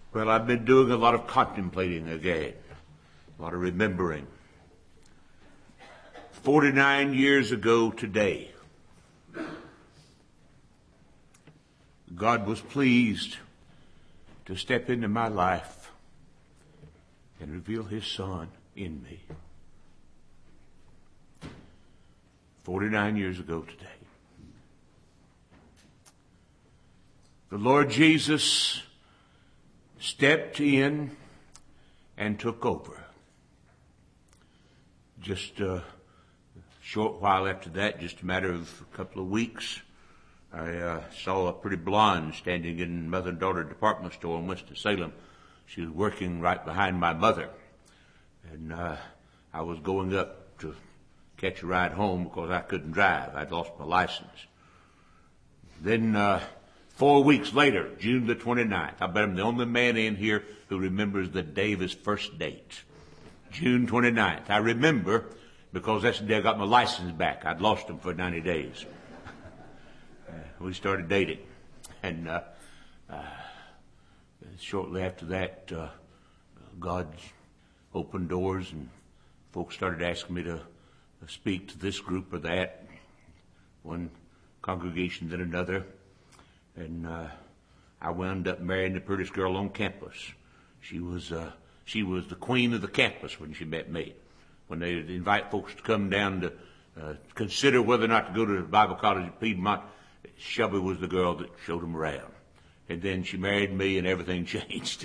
Well, I've been doing a lot of contemplating again, a lot of remembering. 49 years ago today, God was pleased to step into my life and reveal His Son in me. 49 years ago today. The Lord Jesus stepped in and took over. Just a short while after that, just a matter of a couple of weeks, I saw a pretty blonde standing in mother and daughter department store in Winston-Salem. She was working right behind my mother. And I was going up to catch a ride home because I couldn't drive. I'd lost my license. Then 4 weeks later, June the 29th, I bet I'm the only man in here who remembers the day of his first date. June 29th. I remember because that's the day I got my license back. I'd lost them for 90 days. We started dating. And shortly after that, God opened doors and folks started asking me to speak to this group or that, one congregation then another. And I wound up marrying the prettiest girl on campus. She was the queen of the campus when she met me. When they would invite folks to come down to consider whether or not to go to the Bible college at Piedmont, Shelby was the girl that showed them around. And then she married me and everything changed.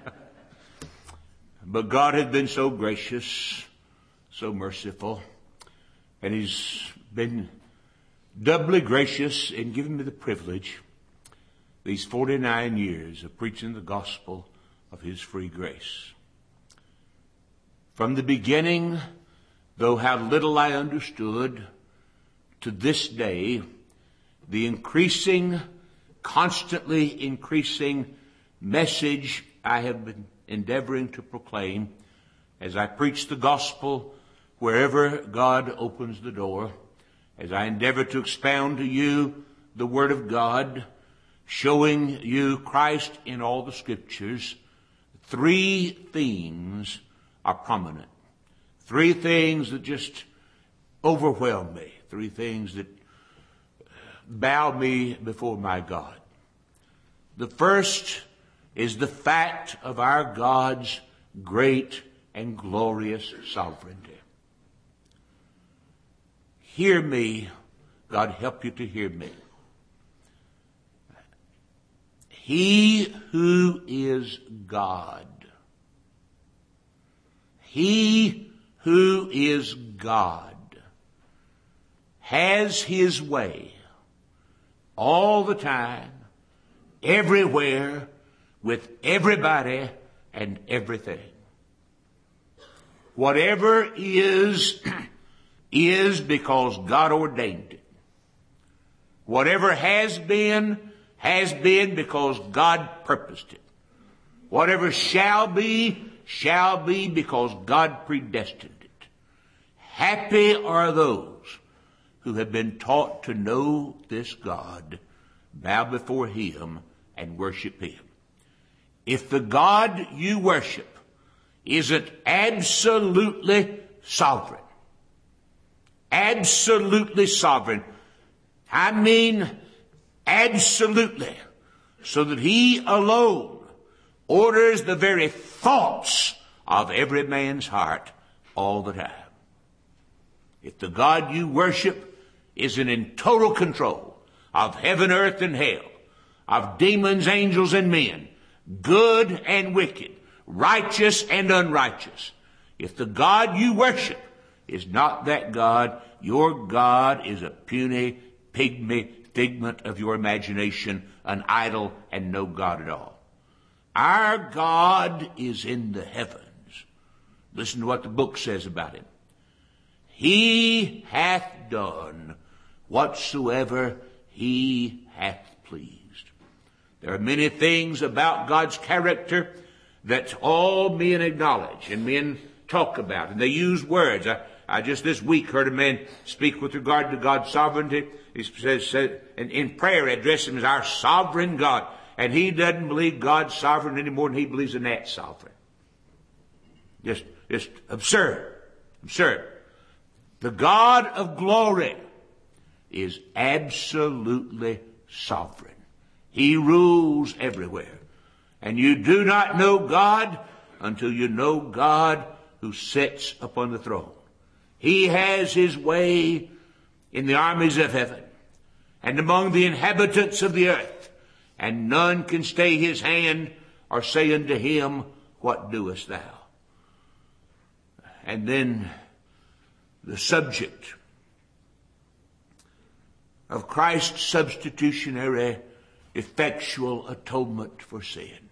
But God had been so gracious, so merciful, and He's been doubly gracious in giving me the privilege these 49 years of preaching the gospel of His free grace. From the beginning, though how little I understood, to this day, the constantly increasing message I have been endeavoring to proclaim as I preach the gospel wherever God opens the door, as I endeavor to expound to you the Word of God, showing you Christ in all the Scriptures, three themes are prominent. Three things that just overwhelm me. Three things that bow me before my God. The first is the fact of our God's great and glorious sovereignty. Hear me. God help you to hear me. He who is God. He who is God has His way all the time, everywhere, with everybody and everything. Whatever is because God ordained it. Whatever has been because God purposed it. Whatever shall be because God predestined it. Happy are those who have been taught to know this God, bow before Him, and worship Him. If the God you worship isn't absolutely sovereign, I mean absolutely, so that He alone orders the very thoughts of every man's heart all the time. If the God you worship isn't in total control of heaven, earth, and hell, of demons, angels, and men, good and wicked, righteous and unrighteous, if the God you worship is not that God, your God is a puny, pygmy figment of your imagination, an idol, and no God at all. Our God is in the heavens. Listen to what the book says about Him. He hath done whatsoever He hath pleased. There are many things about God's character that all men acknowledge and men talk about, and they use words. I just this week heard a man speak with regard to God's sovereignty. He says in prayer, address Him as our sovereign God. and he doesn't believe God's sovereign any more than he believes in that sovereign. Just absurd. Absurd. The God of glory is absolutely sovereign. He rules everywhere. And you do not know God until you know God who sits upon the throne. He has his way in the armies of heaven and among the inhabitants of the earth, and none can stay his hand or say unto him, what doest thou? And then the subject of Christ's substitutionary effectual atonement for sin.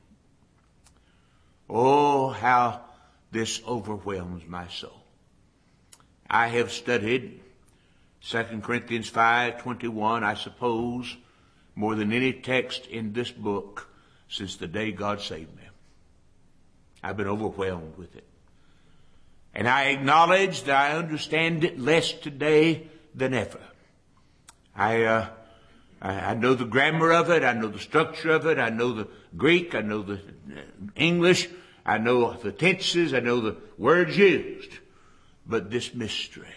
Oh, how this overwhelms my soul. I have studied 2 Corinthians 5:21, I suppose, more than any text in this book since the day God saved me. I've been overwhelmed with it. And I acknowledge that I understand it less today than ever. I know the grammar of it. I know the structure of it. I know the Greek. I know the English. I know the tenses. I know the words used. But this mystery,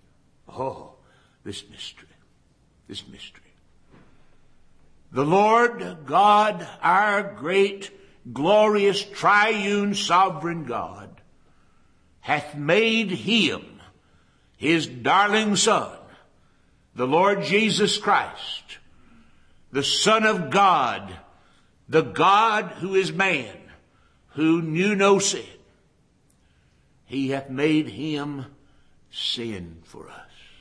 this mystery. The Lord God, our great, glorious, triune, sovereign God, hath made him, his darling Son, the Lord Jesus Christ, the Son of God, the God who is man, who knew no sin. He hath made him sin for us.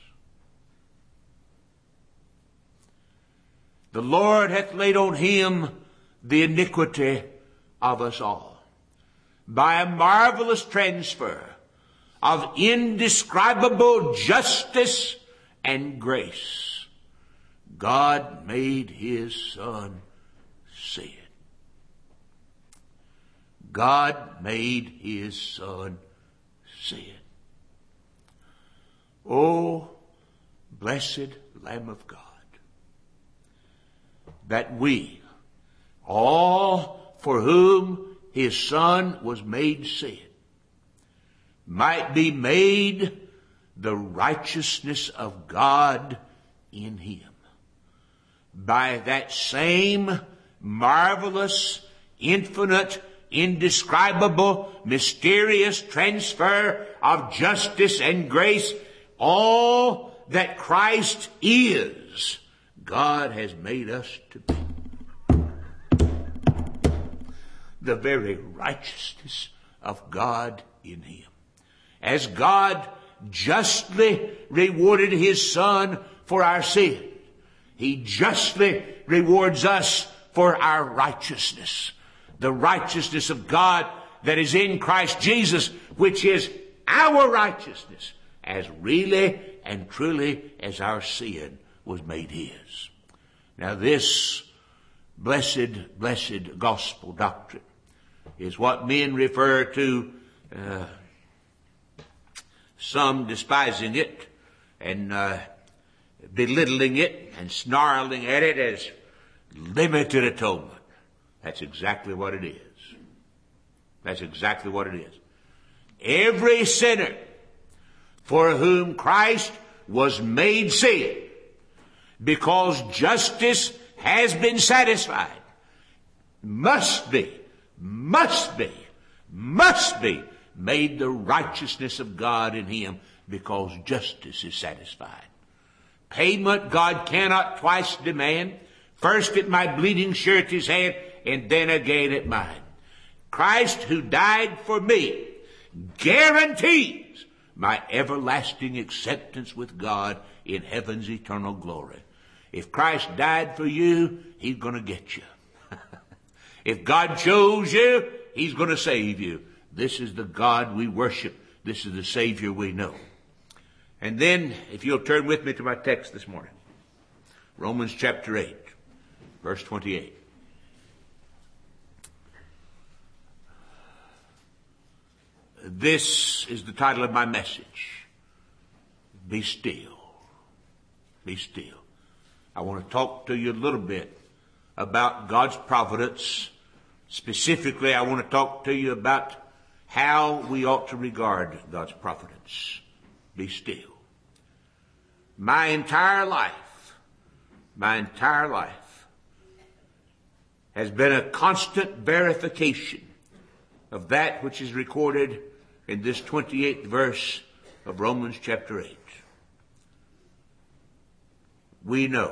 The Lord hath laid on him the iniquity of us all. By a marvelous transfer of indescribable justice and grace, God made his Son sin. God made his Son sin. Oh, blessed Lamb of God, that we, all for whom his Son was made sin, might be made the righteousness of God in him. By that same marvelous, infinite, indescribable, mysterious transfer of justice and grace, all that Christ is, God has made us to be. The very righteousness of God in him. As God justly rewarded his Son for our sin, he justly rewards us for our righteousness. The righteousness of God that is in Christ Jesus, which is our righteousness, as really and truly as our sin was made his. Now this blessed, blessed gospel doctrine is what men refer to, some despising it and belittling it and snarling at it as limited atonement. That's exactly what it is. That's exactly what it is. Every sinner for whom Christ was made sin, because justice has been satisfied, must be made the righteousness of God in him, because justice is satisfied. Payment God cannot twice demand, first at my bleeding surety's hand, and then again at mine. Christ, who died for me, guarantees my everlasting acceptance with God in heaven's eternal glory. If Christ died for you, he's going to get you. If God chose you, he's going to save you. This is the God we worship. This is the Savior we know. And then, if you'll turn with me to my text this morning, Romans chapter 8, verse 28. This is the title of my message. Be still. Be still. I want to talk to you a little bit about God's providence. Specifically, I want to talk to you about how we ought to regard God's providence. Be still. My entire life has been a constant verification of that which is recorded in this 28th verse of Romans chapter 8. We know.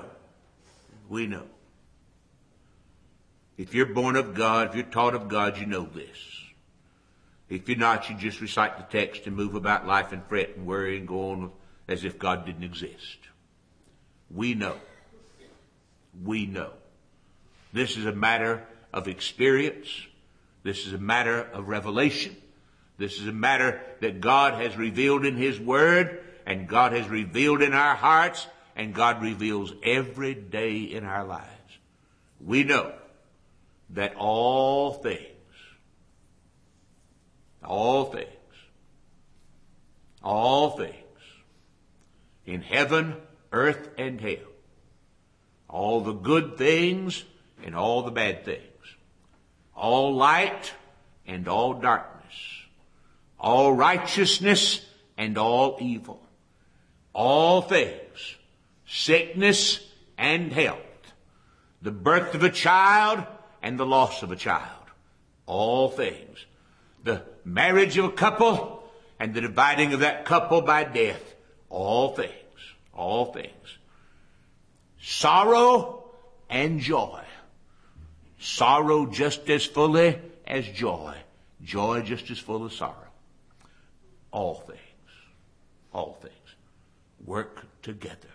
If you're born of God, if you're taught of God, you know this. If you're not, you just recite the text and move about life and fret and worry and go on as if God didn't exist. We know. This is a matter of experience. This is a matter of revelation. This is a matter that God has revealed in His Word, and God has revealed in our hearts, and God reveals every day in our lives. We know that all things in heaven, earth, and hell, all the good things and all the bad things, all light and all darkness, all righteousness and all evil, all things, sickness and health, the birth of a child and the loss of a child, all things, the marriage of a couple and the dividing of that couple by death, all things, sorrow and joy, sorrow just as fully as joy, joy just as full as sorrow, all things work together.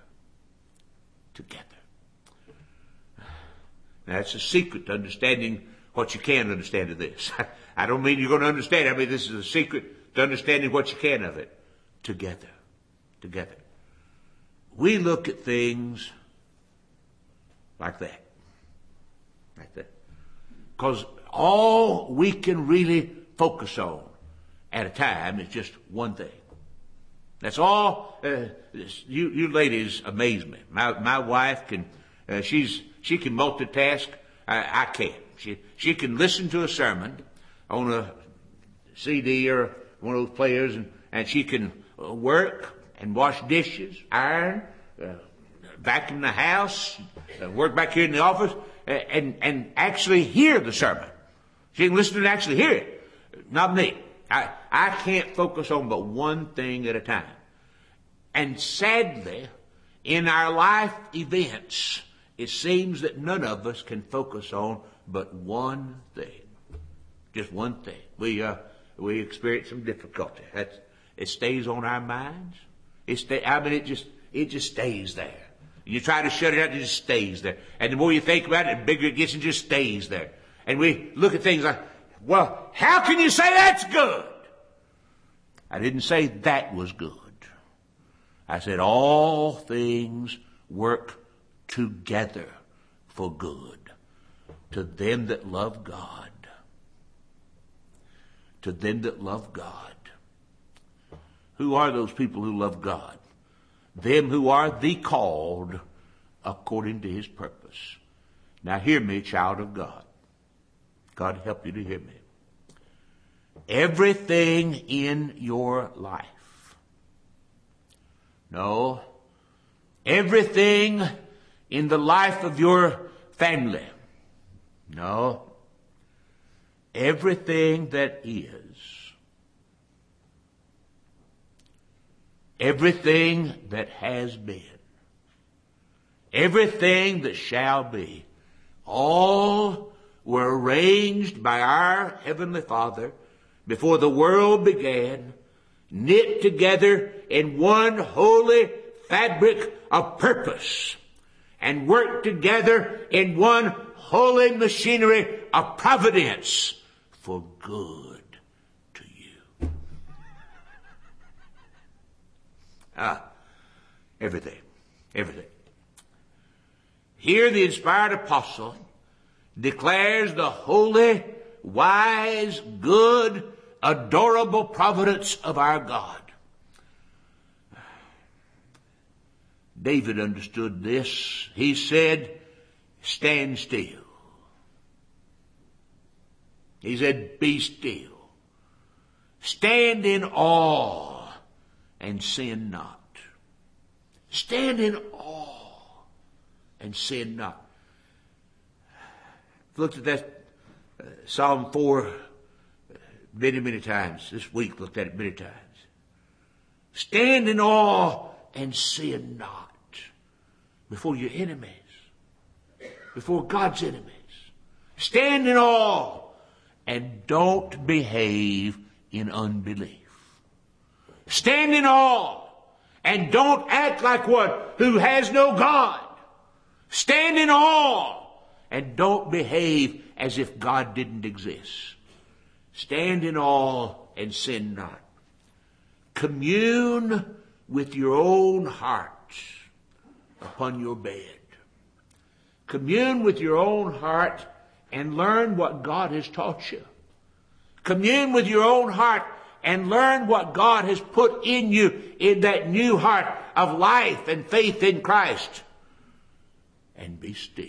Now, that's a secret to understanding what you can understand of this. I don't mean you're going to understand it. I mean, this is a secret to understanding what you can of it. Together. We look at things like that. Because all we can really focus on at a time is just one thing. That's all. You ladies amaze me. My wife can, she can multitask. I can't. She can listen to a sermon on a CD or one of those players, and she can work and wash dishes, iron, vacuum the house, work back here in the office, and actually hear the sermon. She can listen to it and actually hear it. Not me. I can't focus on but one thing at a time. And sadly, in our life events, it seems that none of us can focus on but one thing. Just one thing. We experience some difficulty. It stays on our minds. It just stays there. You try to shut it out, it just stays there. And the more you think about it, the bigger it gets and just stays there. And we look at things like, well, how can you say that's good? I didn't say that was good. I said all things work together for good to them that love God. To them that love God. Who are those people who love God? Them who are the called according to His purpose. Now hear me, child of God. God help you to hear me. Everything in your life. No. Everything in the life of your family. No. Everything that is. Everything that has been. Everything that shall be. All were arranged by our Heavenly Father before the world began, knit together in one holy fabric of purpose, and work together in one holy machinery of providence for good to you. Everything. Here the inspired apostle declares the holy, wise, good, adorable providence of our God. David understood this. He said, stand still He said, be still. Stand in awe and sin not. Stand in awe and sin not. I've looked at that Psalm 4 many, many times. This week looked at it many times. Stand in awe and sin not before your enemies, before God's enemies. Stand in awe and don't behave in unbelief. Stand in awe and don't act like one who has no God. Stand in awe and don't behave as if God didn't exist. Stand in awe and sin not. Commune with your own heart upon your bed. Commune with your own heart and learn what God has taught you. Commune with your own heart and learn what God has put in you in that new heart of life and faith in Christ. And be still.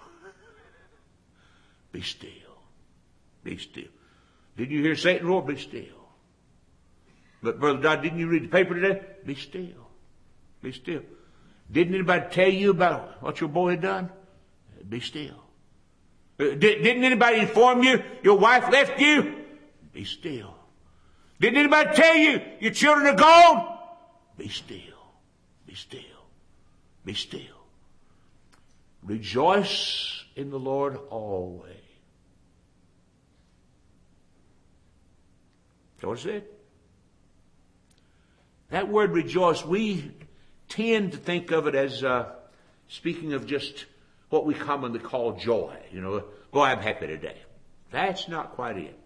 Be still. Be still. Didn't you hear Satan roar? Be still. But Brother Dodd, didn't you read the paper today? Be still. Be still. Didn't anybody tell you about what your boy had done? Be still. Didn't anybody inform you your wife left you? Be still. Didn't anybody tell you your children are gone? Be still. Be still. Be still. Rejoice in the Lord always. That's what it said. That word rejoice, we tend to think of it as speaking of just what we commonly call joy. You know, oh, I'm happy today. That's not quite it.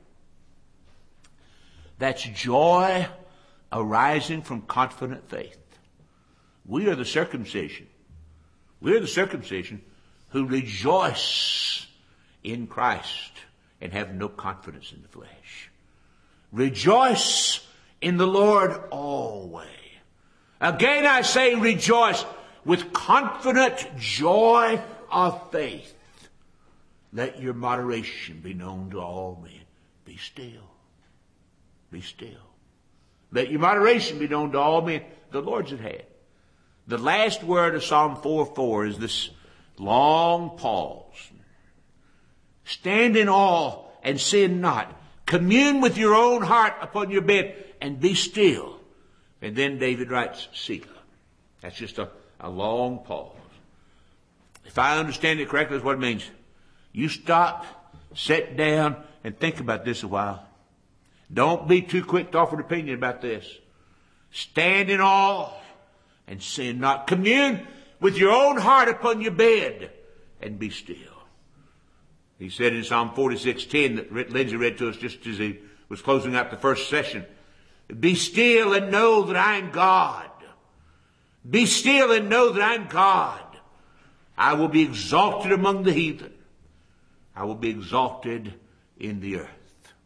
That's joy arising from confident faith. We are the circumcision. We are the circumcision who rejoice in Christ and have no confidence in the flesh. Rejoice in the Lord always. Again I say rejoice with confident joy of faith. Let your moderation be known to all men. Be still. Be still. Let your moderation be known to all men. The Lord's at hand. The last word of Psalm 4:4 is this long pause. Stand in awe and sin not. Commune with your own heart upon your bed and be still. And then David writes, Selah. That's just a long pause. If I understand it correctly, that's what it means. You stop, sit down, and think about this a while. Don't be too quick to offer an opinion about this. Stand in awe and sin not. Commune with your own heart upon your bed and be still. He said in Psalm 46:10 that Lindsay read to us just as he was closing out the first session, be still and know that I am God. Be still and know that I am God. I will be exalted among the heathen. I will be exalted in the earth.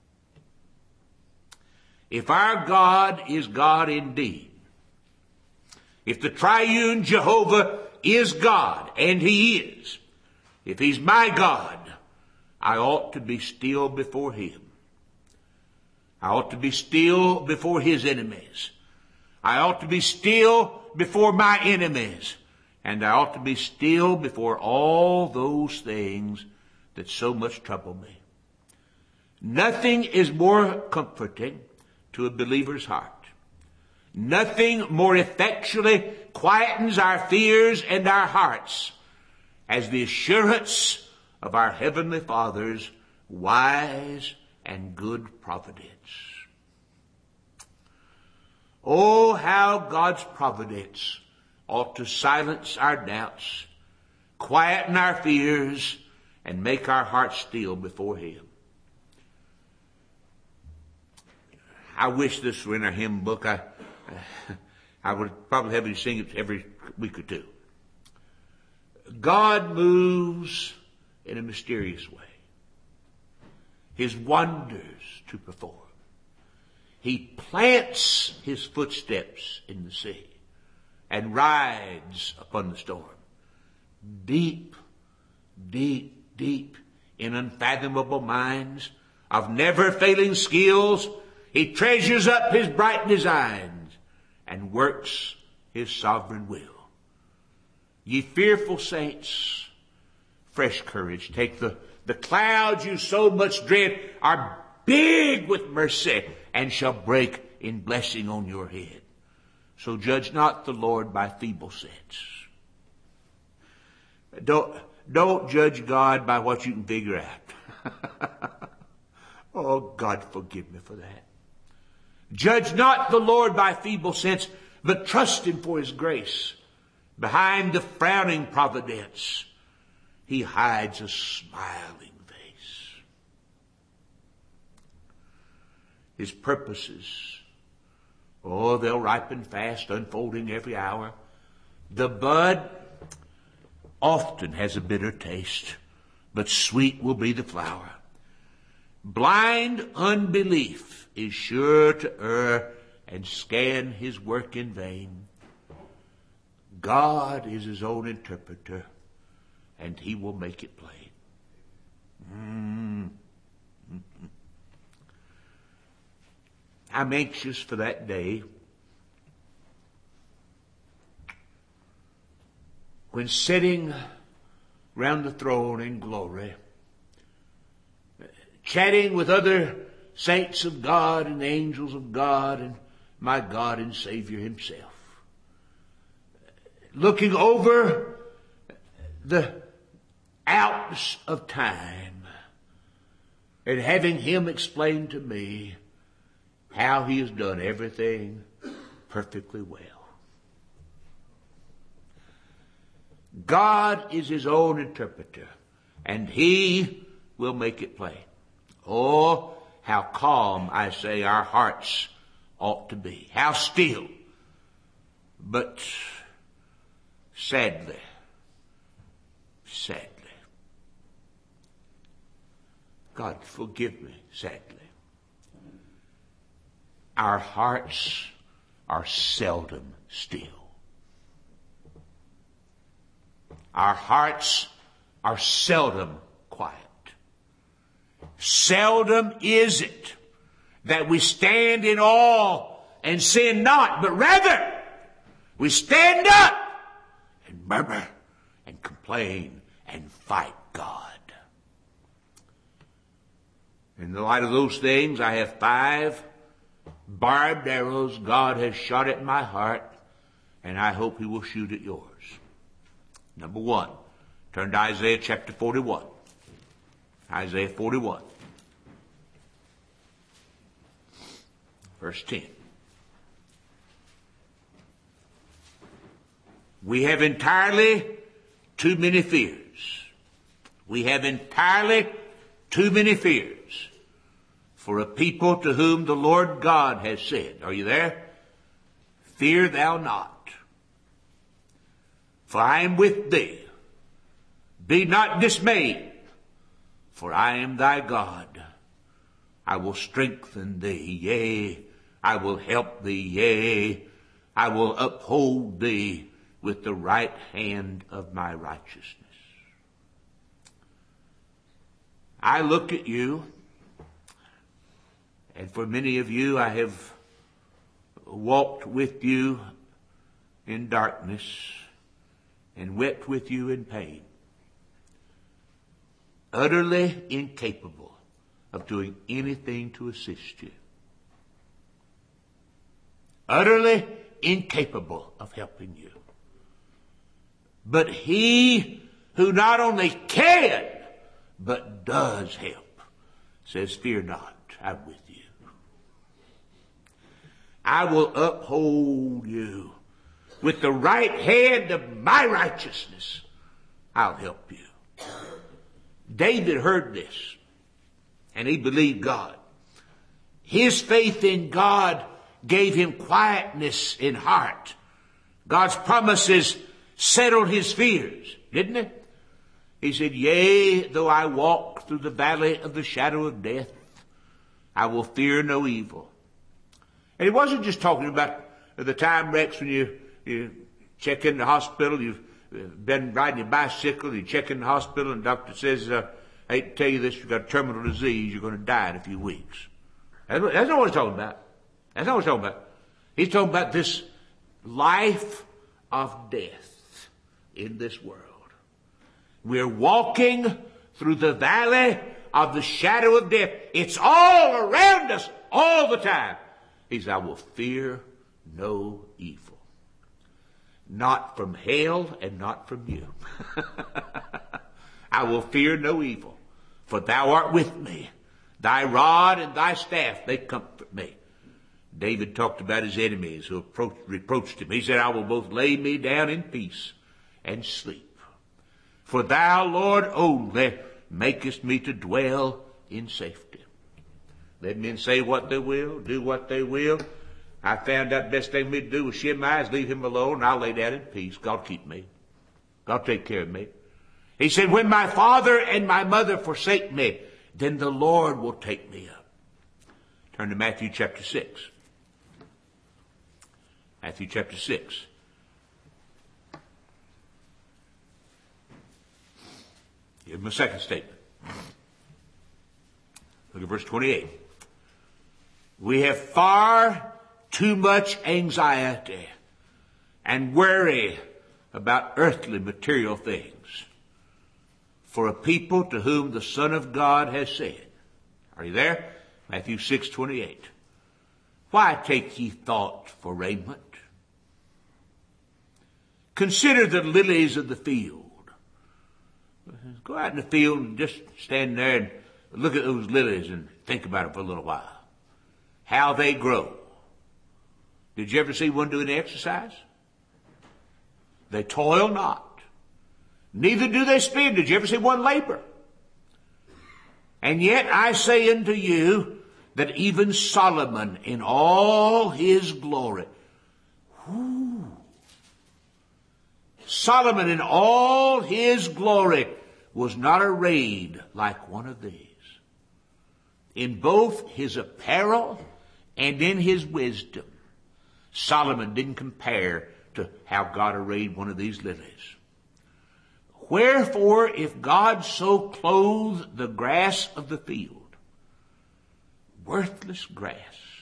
If our God is God indeed, if the triune Jehovah is God, and he is, if he's my God, I ought to be still before him. I ought to be still before his enemies. I ought to be still before my enemies. And I ought to be still before all those things that so much trouble me. Nothing is more comforting to a believer's heart. Nothing more effectually quietens our fears and our hearts as the assurance of our Heavenly Father's wise and good providence. Oh, how God's providence ought to silence our doubts, quieten our fears, and make our hearts still before him. I wish this were in our hymn book. I would probably have you sing it every week or two. God moves in a mysterious way. His wonders to perform. He plants his footsteps in the sea and rides upon the storm. Deep, deep, deep in unfathomable minds of never-failing skills, he treasures up his bright designs and works his sovereign will. Ye fearful saints, fresh courage. Take the clouds you so much dread are big with mercy and shall break in blessing on your head. So judge not the Lord by feeble sense. Don't judge God by what you can figure out. Oh, God, forgive me for that. Judge not the Lord by feeble sense, but trust him for his grace. Behind the frowning providence, he hides a smiling face. His purposes, oh, they'll ripen fast, unfolding every hour. The bud often has a bitter taste, but sweet will be the flower. Blind unbelief is sure to err and scan his work in vain. God is his own interpreter, and he will make it plain. I'm anxious for that day when sitting round the throne in glory, chatting with other saints of God and angels of God and my God and Savior himself, looking over the Alps of time and having him explain to me how he has done everything perfectly well. God is his own interpreter, and he will make it plain. Oh, how calm, I say, our hearts ought to be. How still. But sadly, God forgive me, sadly, our hearts are seldom still. Our hearts are seldom quiet. Seldom is it that we stand in awe and sin not, but rather we stand up and murmur and complain and fight God. In the light of those things, I have 5 barbed arrows God has shot at my heart, and I hope he will shoot at yours. Number 1, turn to Isaiah chapter 41. Isaiah 41. Verse 10. We have entirely too many fears. We have entirely too many fears for a people to whom the Lord God has said, are you there? Fear thou not, for I am with thee. Be not dismayed, for I am thy God. I will strengthen thee, yea, I will help thee, yea, I will uphold thee with the right hand of my righteousness. I look at you, and for many of you, I have walked with you in darkness and wept with you in pain, utterly incapable of doing anything to assist you, utterly incapable of helping you. But he who not only can, but does help, says, fear not, I'm with you. I will uphold you with the right hand of my righteousness. I'll help you. David heard this, and he believed God. His faith in God gave him quietness in heart. God's promises settled his fears, didn't it? He said, yea, though I walk through the valley of the shadow of death, I will fear no evil. And he wasn't just talking about the time, Rex, when you check in the hospital, you've been riding your bicycle, you check in the hospital, and the doctor says, I hate to tell you this, you've got a terminal disease, you're going to die in a few weeks. That's not what he's talking about. That's not what he's talking about. He's talking about this life of death in this world. We're walking through the valley of the shadow of death. It's all around us all the time. He says, I will fear no evil. Not from hell and not from you. I will fear no evil, for thou art with me. Thy rod and thy staff, they comfort me. David talked about his enemies who reproached him. He said, I will both lay me down in peace and sleep. For thou, Lord, only makest me to dwell in safety. Let men say what they will, do what they will. I found out the best thing for me to do was shut my eyes, leave him alone, and I'll lay down in peace. God keep me. God take care of me. He said, when my father and my mother forsake me, then the Lord will take me up. Turn to Matthew chapter 6. Matthew chapter 6. Here's my second statement. Look at verse 28. We have far too much anxiety and worry about earthly material things for a people to whom the Son of God has said. Are you there? Matthew 6:28. Why take ye thought for raiment? Consider the lilies of the field. Go out in the field and just stand there and look at those lilies and think about it for a little while. How they grow. Did you ever see one doing exercise? They toil not. Neither do they spin. Did you ever see one labor? And yet I say unto you that even Solomon in all his glory, Solomon in all his glory was not arrayed like one of these. In both his apparel and in his wisdom, Solomon didn't compare to how God arrayed one of these lilies. Wherefore, if God so clothe the grass of the field, worthless grass,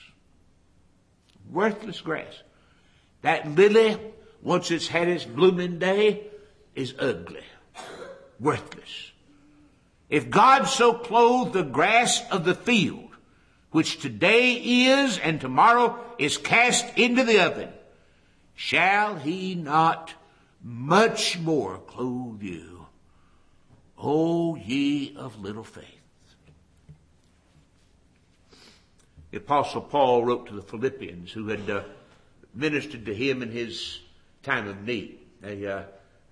that lily, once it's had its blooming day, is ugly, worthless. If God so clothe the grass of the field, which today is and tomorrow is cast into the oven, shall he not much more clothe you, O ye of little faith? The Apostle Paul wrote to the Philippians who had ministered to him in his time of need. They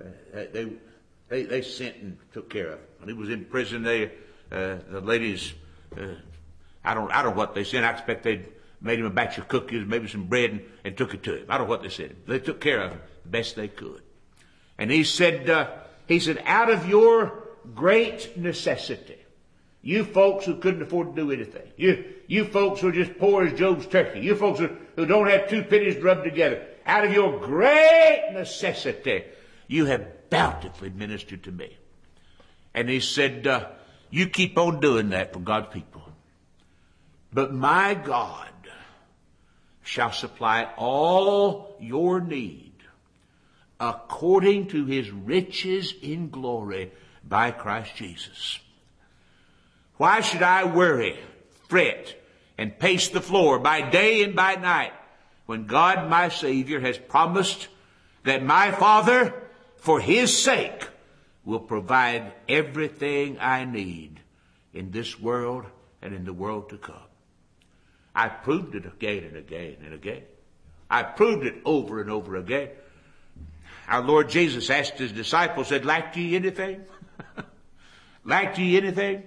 sent and took care of him. When he was in prison, the ladies, I don't know what they said. I expect they made him a batch of cookies, maybe some bread, and took it to him. I don't know what they said. They took care of him the best they could. And he said, out of your great necessity, you folks who couldn't afford to do anything, you folks who are just poor as Job's turkey, you folks who don't have two pennies rubbed together, out of your great necessity, you have bountifully ministered to me. And he said, you keep on doing that for God's people. But my God shall supply all your need according to his riches in glory by Christ Jesus. Why should I worry, fret, and pace the floor by day and by night when God my Savior has promised that my Father, for his sake, will provide everything I need in this world and in the world to come? I proved it again and again and again. I proved it over and over again. Our Lord Jesus asked his disciples, said, lack ye anything? Lack ye anything?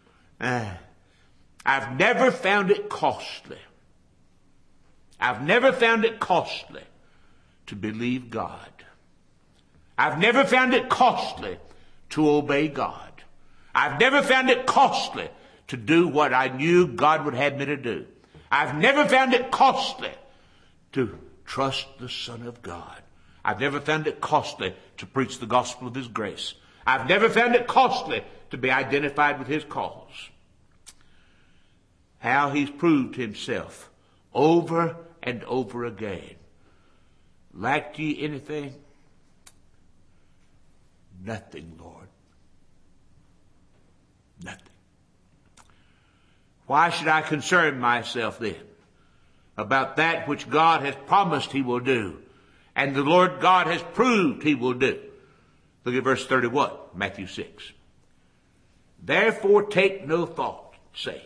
I've never found it costly. I've never found it costly to believe God. I've never found it costly to obey God. I've never found it costly to do what I knew God would have me to do. I've never found it costly to trust the Son of God. I've never found it costly to preach the gospel of his grace. I've never found it costly to be identified with his cause. How he's proved himself over and over again. Lacked ye anything? Nothing, Lord. Nothing. Why should I concern myself then about that which God has promised he will do and the Lord God has proved he will do? Look at verse 31, Matthew 6. Therefore take no thought, saying.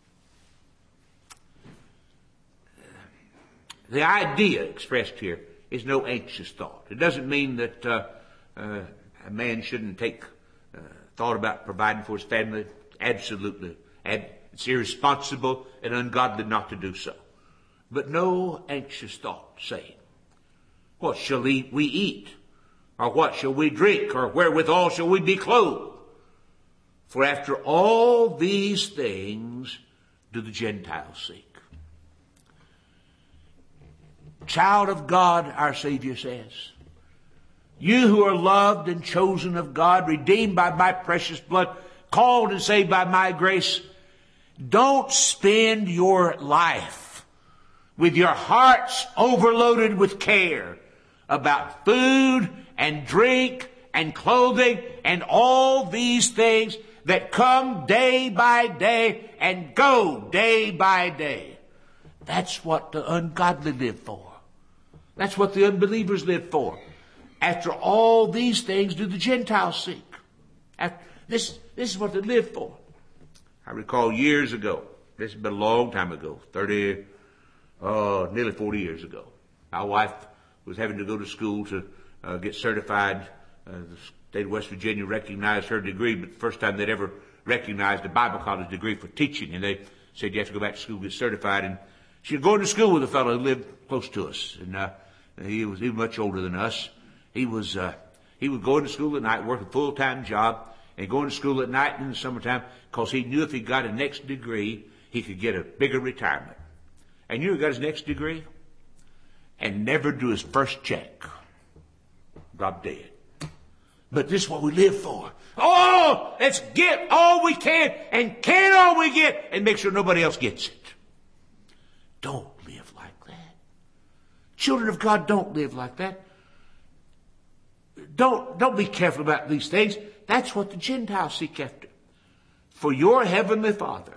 The idea expressed here is no anxious thought. It doesn't mean that a man shouldn't take thought about providing for his family. Absolutely. It's irresponsible and ungodly not to do so. But no anxious thought, saying, what shall we eat? Or what shall we drink? Or wherewithal shall we be clothed? For after all these things do the Gentiles seek. Child of God, our Savior says, you who are loved and chosen of God, redeemed by my precious blood, called and saved by my grace, don't spend your life with your hearts overloaded with care about food and drink and clothing and all these things that come day by day and go day by day. That's what the ungodly live for. That's what the unbelievers live for. After all these things do the Gentiles seek. This is what they live for. I recall years ago, this has been a long time ago, nearly 40 years ago. My wife was having to go to school to get certified. The state of West Virginia recognized her degree, but the first time they'd ever recognized a Bible college degree for teaching. And they said you have to go back to school and get certified. And she was going to school with a fellow who lived close to us. And he was much older than us. He was going to school at night, working a full-time job, and going to school at night in the summertime because he knew if he got a next degree, he could get a bigger retirement. And you know he got his next degree? And never do his first check. Dropped dead. But this is what we live for. Oh, let's get all we can and can all we get and make sure nobody else gets it. Don't live like that. Children of God, don't live like that. Don't be careful about these things. That's what the Gentiles seek after. For your heavenly Father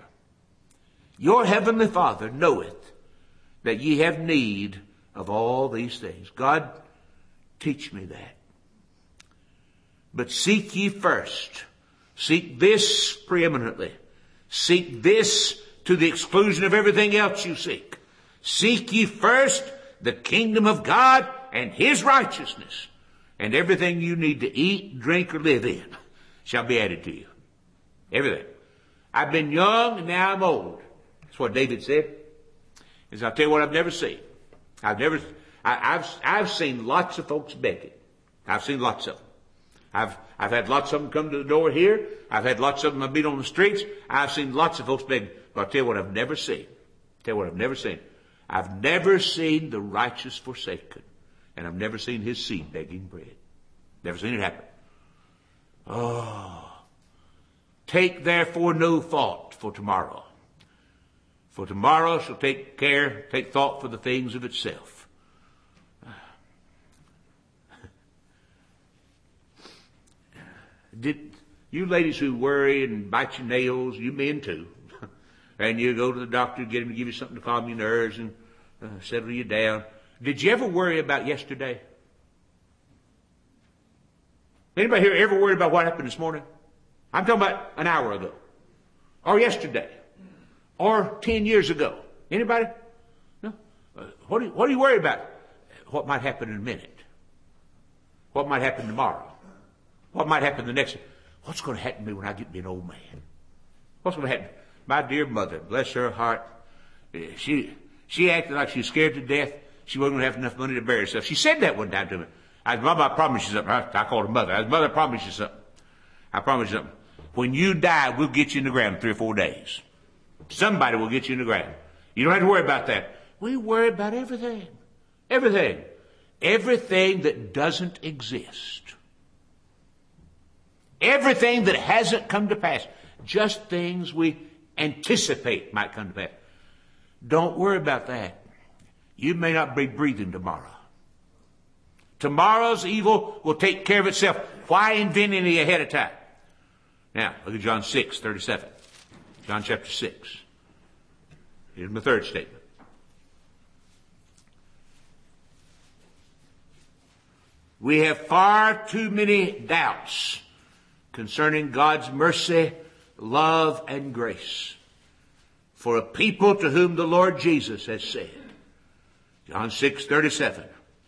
knoweth that ye have need of all these things. God, teach me that. But seek ye first. Seek this preeminently. Seek this to the exclusion of everything else you seek. Seek ye first the kingdom of God and his righteousness, and everything you need to eat, drink, or live in shall be added to you. Everything. I've been young and now I'm old. That's what David said. Is I'll tell you what I've never seen. I've seen lots of folks begging. I've seen lots of them. I've had lots of them come to the door here. I've had lots of them I've been on the streets. I've seen lots of folks begging. But I'll tell you what I've never seen. I've never seen the righteous forsaken. And I've never seen his seed begging bread. Never seen it happen. Oh. Take therefore no thought for tomorrow. For tomorrow shall take thought for the things of itself. Did you ladies who worry and bite your nails, you men too, and you go to the doctor, get him to give you something to calm your nerves and settle you down. Did you ever worry about yesterday? Anybody here ever worried about what happened this morning? I'm talking about an hour ago, or yesterday, or 10 years ago. Anybody? No. What do you worry about? What might happen in a minute? What might happen tomorrow? What might happen the next? What's going to happen to me when I get to be an old man? What's going to happen? My dear mother, bless her heart, she acted like she was scared to death. She wasn't going to have enough money to bury herself. She said that one time to me. I said, Mama, I promise you something. I called her mother. I said, Mother, I promise you something. I promise you something. When you die, we'll get you in the ground in 3 or 4 days. Somebody will get you in the ground. You don't have to worry about that. We worry about everything. Everything. Everything that doesn't exist. Everything that hasn't come to pass. Just things we anticipate might come to pass. Don't worry about that. You may not be breathing tomorrow. Tomorrow's evil will take care of itself. Why invent any ahead of time? Now, look at John 6:37. John chapter 6. Here's my third statement. We have far too many doubts concerning God's mercy, love, and grace for a people to whom the Lord Jesus has said, John 6:37,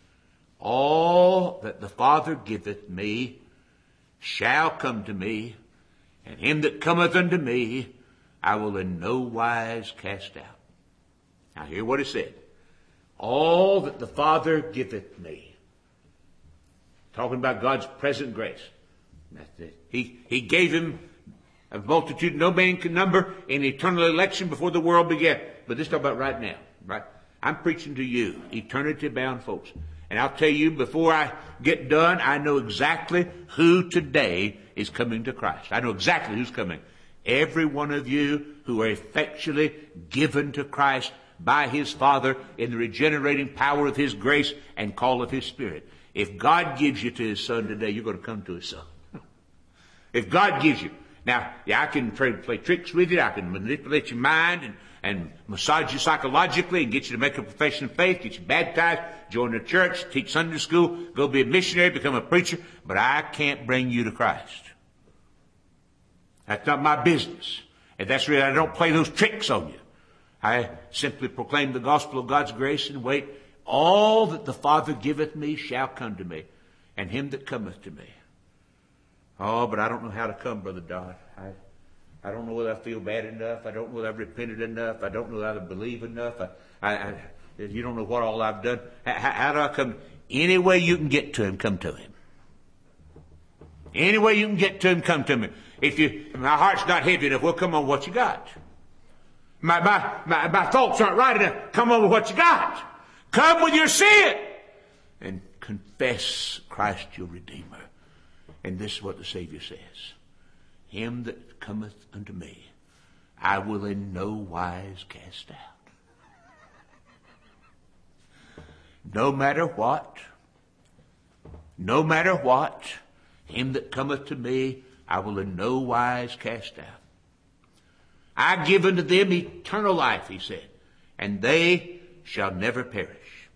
all that the Father giveth me shall come to me, and him that cometh unto me I will in no wise cast out. Now hear what it said. All that the Father giveth me. Talking about God's present grace. That's it. He gave him a multitude no man can number in eternal election before the world began. But this is talking about right now. Right? I'm preaching to you, eternity-bound folks. And I'll tell you, before I get done, I know exactly who today is coming to Christ. I know exactly who's coming. Every one of you who are effectually given to Christ by his Father in the regenerating power of his grace and call of his Spirit. If God gives you to his Son today, you're going to come to his Son. If God gives you. Now, yeah, I can play tricks with you. I can manipulate your mind and massage you psychologically and get you to make a profession of faith, get you baptized, join the church, teach Sunday school, go be a missionary, become a preacher. But I can't bring you to Christ. That's not my business. And that's really, I don't play those tricks on you. I simply proclaim the gospel of God's grace and wait. All that the Father giveth me shall come to me, and him that cometh to me. Oh, but I don't know how to come, Brother Dodd. I don't know whether I feel bad enough. I don't know whether I've repented enough. I don't know whether I believe enough. You don't know what all I've done. How do I come? Any way you can get to him, come to him. Any way you can get to him, come to me. If my heart's not heavy enough, well, come on, what you got? My thoughts aren't right enough. Come on with what you got. Come with your sin and confess Christ your Redeemer. And this is what the Savior says. Him that cometh unto me, I will in no wise cast out. No matter what, him that cometh to me, I will in no wise cast out. I give unto them eternal life, he said, and they shall never perish.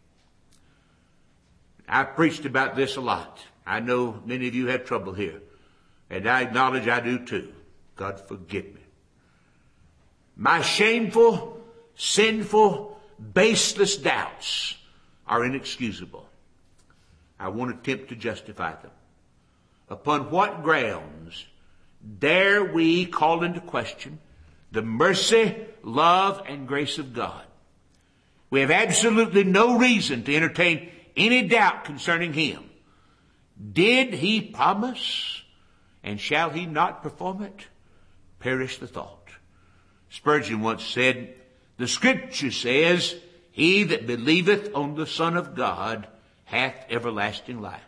I've preached about this a lot. I know many of you have trouble here, and I acknowledge I do too. God forgive me. My shameful, sinful, baseless doubts are inexcusable. I won't attempt to justify them. Upon what grounds dare we call into question the mercy, love, and grace of God? We have absolutely no reason to entertain any doubt concerning him. Did he promise, and shall he not perform it? Perish the thought. Spurgeon once said, the Scripture says, he that believeth on the Son of God hath everlasting life.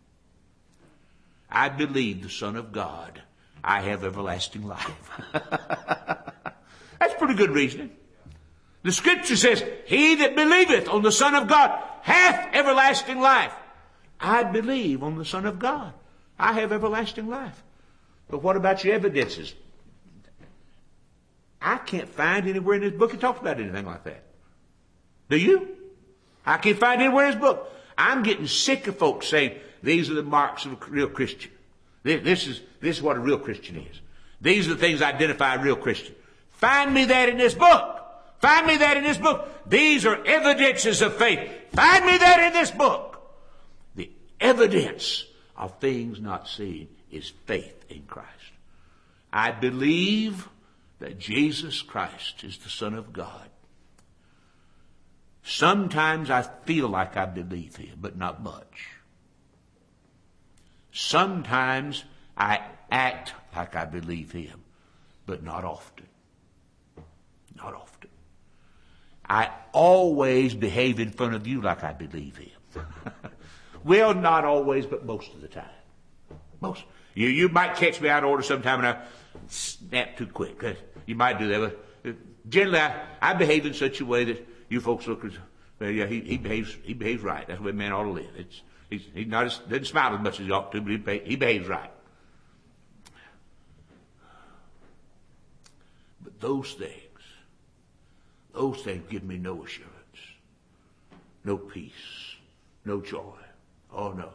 I believe the Son of God. I have everlasting life. That's pretty good reasoning. The Scripture says, he that believeth on the Son of God hath everlasting life. I believe on the Son of God. I have everlasting life. But what about your evidences? I can't find anywhere in this book it talks about anything like that. Do you? I can't find anywhere in this book. I'm getting sick of folks saying, these are the marks of a real Christian. This is what a real Christian is. These are the things that identify a real Christian. Find me that in this book. Find me that in this book. These are evidences of faith. Find me that in this book. The evidence of things not seen is faith in Christ. I believe that Jesus Christ is the Son of God. Sometimes I feel like I believe him, but not much. Sometimes I act like I believe him, but not often. Not often. I always behave in front of you like I believe him. Well, not always, but most of the time. Most. You might catch me out of order sometime and I snap too quick. You might do that. But generally, I behave in such a way that you folks look as, well, yeah, he behaves right. That's the way a man ought to live. He's not doesn't smile as much as he ought to, but he behaves right. But those things give me no assurance, no peace, no joy. Oh, no.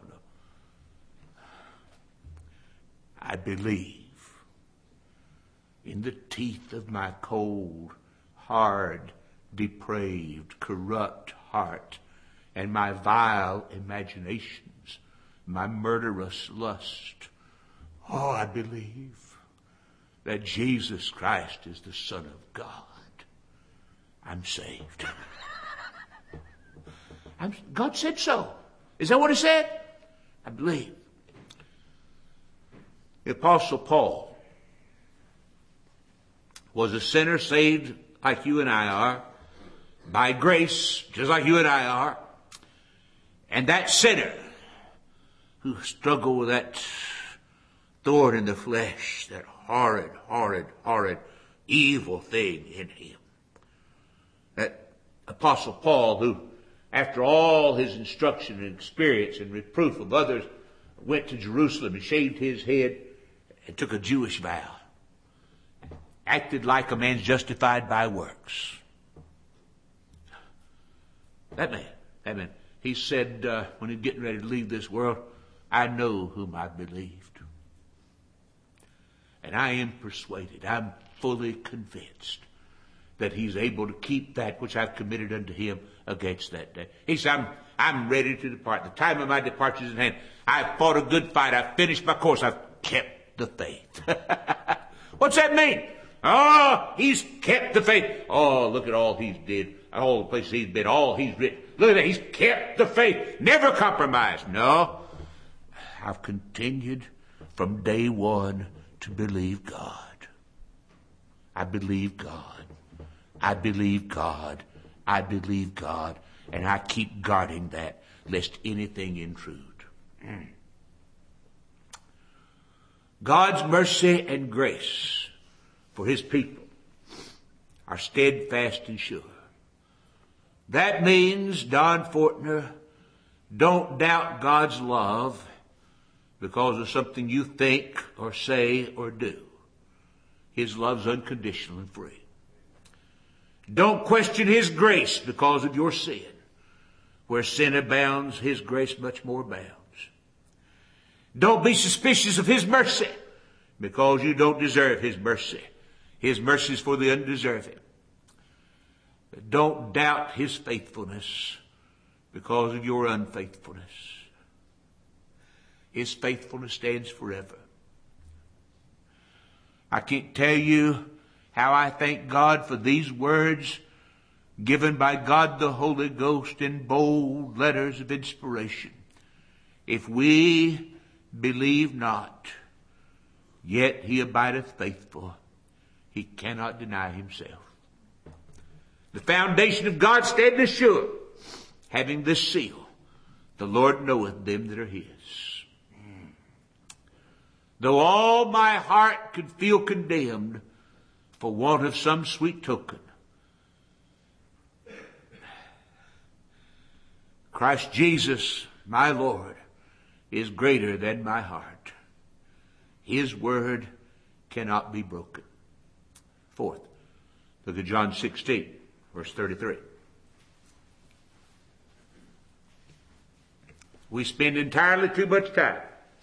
I believe in the teeth of my cold, hard, depraved, corrupt heart and my vile imaginations, my murderous lust. Oh, I believe that Jesus Christ is the Son of God. I'm saved. God said so. Is that what he said? I believe. The Apostle Paul was a sinner saved like you and I are, by grace, just like you and I are. And that sinner who struggled with that thorn in the flesh, that horrid, evil thing in him. That Apostle Paul, who after all his instruction and experience and reproof of others, went to Jerusalem and shaved his head and took a Jewish vow. Acted like a man justified by works. That man, he said when he was getting ready to leave this world, I know whom I believed. And I am persuaded, I'm fully convinced that he's able to keep that which I've committed unto him against that day. He said, I'm ready to depart. The time of my departure is in hand. I've fought a good fight. I've finished my course. I've kept the faith. What's that mean? Oh, he's kept the faith. Oh, look at all he's did. All the places he's been. All he's written. Look at that. He's kept the faith. Never compromised. No. I've continued from day one to believe God. I believe God. I believe God. I believe God. And I keep guarding that lest anything intrude. God's mercy and grace for his people are steadfast and sure. That means, Don Fortner, don't doubt God's love because of something you think or say or do. His love's unconditional and free. Don't question his grace because of your sin. Where sin abounds, his grace much more abounds. Don't be suspicious of his mercy because you don't deserve his mercy. His mercy is for the undeserving. Don't doubt his faithfulness because of your unfaithfulness. His faithfulness stands forever. I can't tell you how I thank God for these words given by God the Holy Ghost in bold letters of inspiration. If we believe not, yet he abideth faithful. He cannot deny himself. The foundation of God standeth sure, having this seal, the Lord knoweth them that are his. Though all my heart could feel condemned for want of some sweet token, Christ Jesus, my Lord, is greater than my heart. His word cannot be broken. Fourth, look at John 16, verse 33. We spend entirely too much time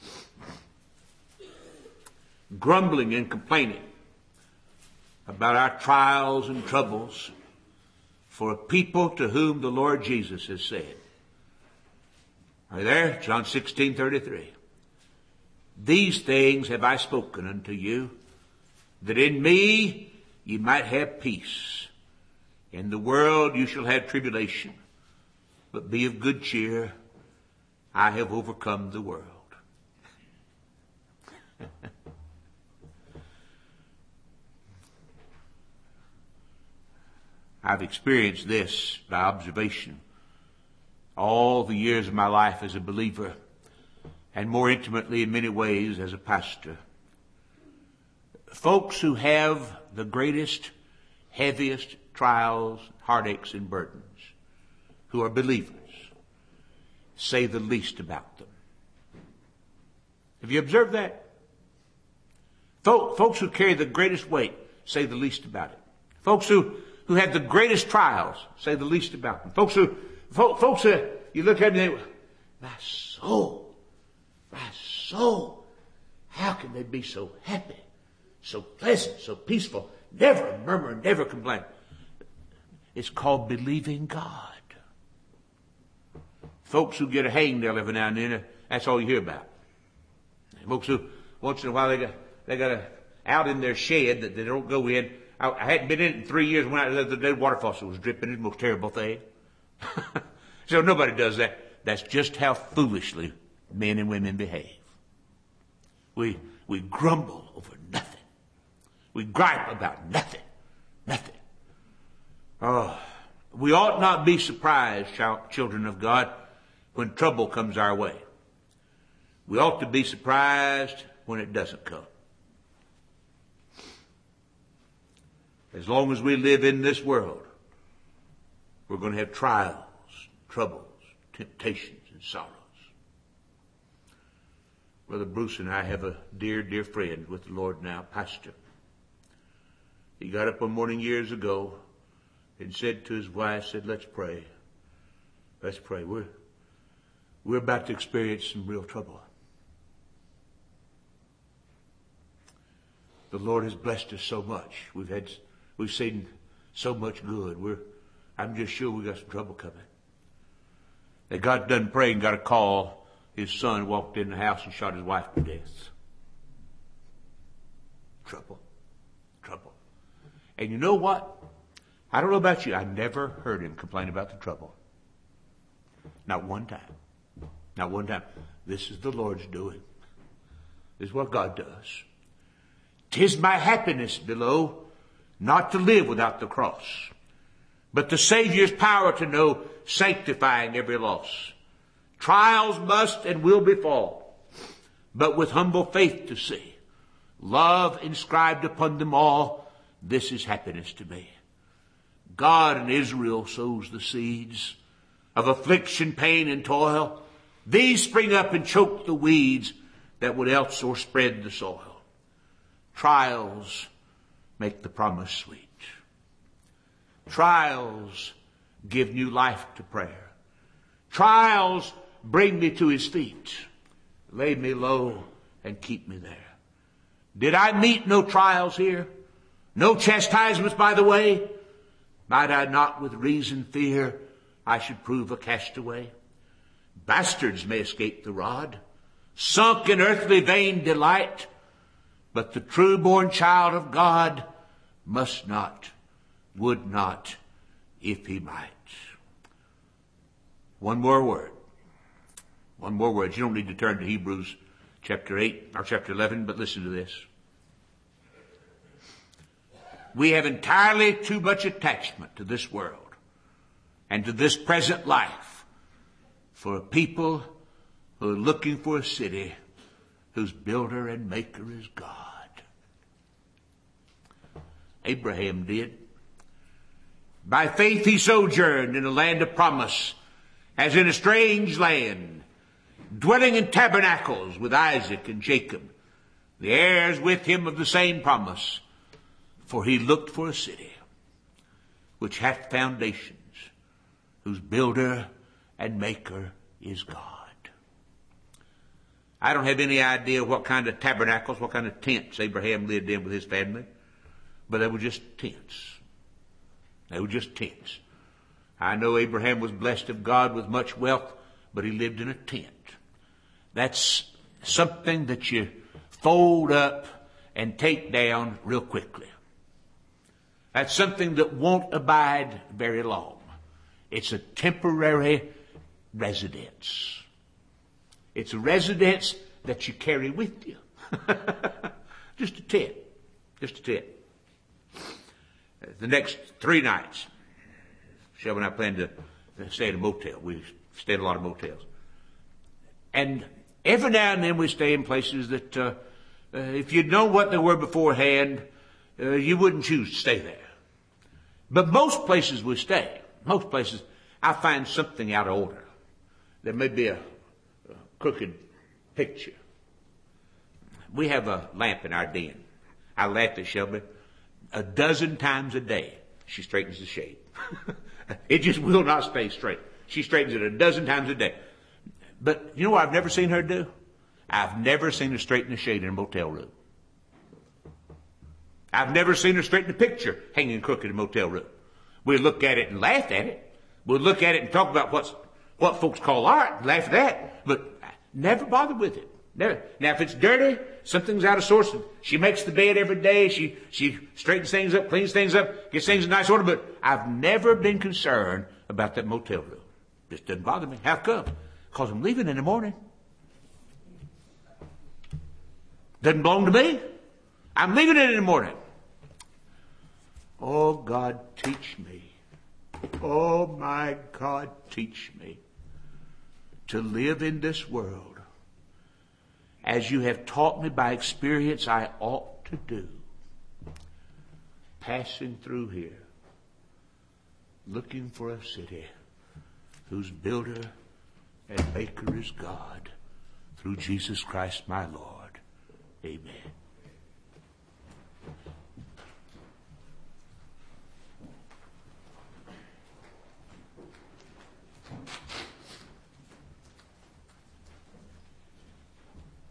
grumbling and complaining about our trials and troubles for a people to whom the Lord Jesus has said. Are you there? John 16:33. These things have I spoken unto you, that in me ye might have peace. In the world you shall have tribulation, but be of good cheer. I have overcome the world. I've experienced this by observation all the years of my life as a believer. and more intimately in many ways as a pastor. Folks who have the greatest, heaviest trials, heartaches, and burdens, who are believers, say the least about them. Have you observed that? Folks who carry the greatest weight say the least about it. Folks who have the greatest trials say the least about them. Folks who you look at them and they, my soul, how can they be so happy, so pleasant, so peaceful, never murmur, never complain? It's called believing God. Folks who get a hangnail every now and then, that's all you hear about. Folks who once in a while they got a out in their shed that they don't go in. I hadn't been in it in 3 years. When the dead water faucet was dripping. It's the most terrible thing. So nobody does that. That's just how foolishly men and women behave. We grumble over nothing. We gripe about nothing. Nothing. Oh, we ought not be surprised, children of God, when trouble comes our way. We ought to be surprised when it doesn't come. As long as we live in this world, we're going to have trials, troubles, temptations, and sorrows. Brother Bruce and I have a dear, dear friend with the Lord now, pastor. He got up one morning years ago and said to his wife, let's pray. Let's pray. We're about to experience some real trouble. The Lord has blessed us so much. We've seen so much good. I'm just sure we got some trouble coming. They got done praying, got a call. His son walked in the house and shot his wife to death. Trouble. And you know what? I don't know about you. I never heard him complain about the trouble. Not one time. Not one time. This is the Lord's doing. This is what God does. 'Tis my happiness below not to live without the cross, but the Savior's power to know, sanctifying every loss. Trials must and will befall, but with humble faith to see, love inscribed upon them all, this is happiness to me. God in Israel sows the seeds of affliction, pain, and toil. These spring up and choke the weeds that would else o'erspread the soil. Trials make the promise sweet. Trials give new life to prayer. Trials bring me to his feet, lay me low and keep me there. Did I meet no trials here? No chastisements by the way? Might I not with reason fear I should prove a castaway? Bastards may escape the rod, sunk in earthly vain delight, but the true-born child of God must not, would not, if he might. One more word. One more word. You don't need to turn to Hebrews chapter 8 or chapter 11, but listen to this. We have entirely too much attachment to this world and to this present life for a people who are looking for a city whose builder and maker is God. Abraham did. By faith he sojourned in a land of promise, as in a strange land, dwelling in tabernacles with Isaac and Jacob, the heirs with him of the same promise. For he looked for a city which hath foundations, whose builder and maker is God. I don't have any idea what kind of tabernacles, what kind of tents Abraham lived in with his family, but they were just tents. They were just tents. I know Abraham was blessed of God with much wealth, but he lived in a tent. That's something that you fold up and take down real quickly. That's something that won't abide very long. It's a temporary residence. It's a residence that you carry with you. Just a tent. Just a tent. The next 3 nights, Shelby and I planned to stay at a motel. We stayed at a lot of motels. And Every now and then we stay in places that if you'd known what they were beforehand, you wouldn't choose to stay there. But most places we stay, most places, I find something out of order. There may be a crooked picture. We have a lamp in our den. I laughed at Shelby. 12 times a day, she straightens the shade. It just will not stay straight. She straightens it 12 times a day. But you know what I've never seen her do? I've never seen her straighten the shade in a motel room. I've never seen her straighten a picture hanging crooked in a motel room. We'll look at it and laugh at it. We'll look at it and talk about what folks call art and laugh at that. But never bother with it. Never. Now, if it's dirty, something's out of sorts. She makes the bed every day. She straightens things up, cleans things up, gets things in nice order. But I've never been concerned about that motel room. Just doesn't bother me. How come? Because I'm leaving in the morning. Doesn't belong to me. I'm leaving it in the morning. Oh, God, teach me. Oh, my God, teach me to live in this world as you have taught me by experience I ought to do. Passing through here, looking for a city whose builder and maker is God, through Jesus Christ my Lord. Amen.